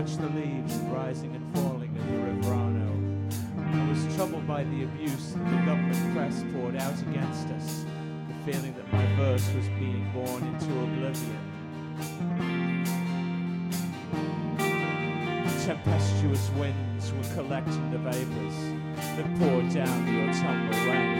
watched the leaves rising and falling in the River Arno. I was troubled by the abuse that the government press poured out against us, the feeling that my verse was being born into oblivion. Tempestuous winds were collecting the vapors that poured down the autumnal rain.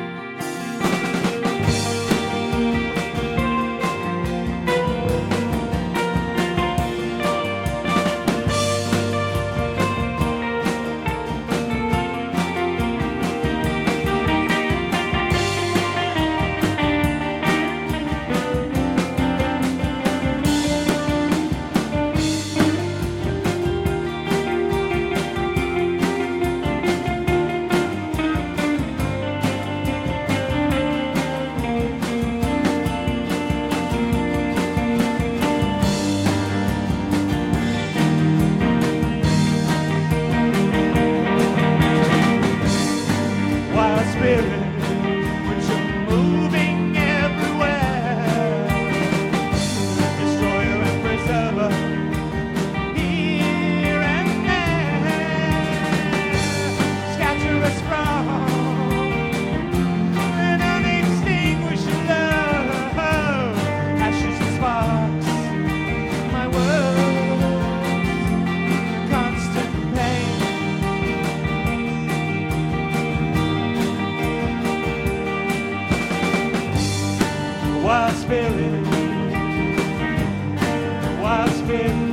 Wild spirit, wild spirit.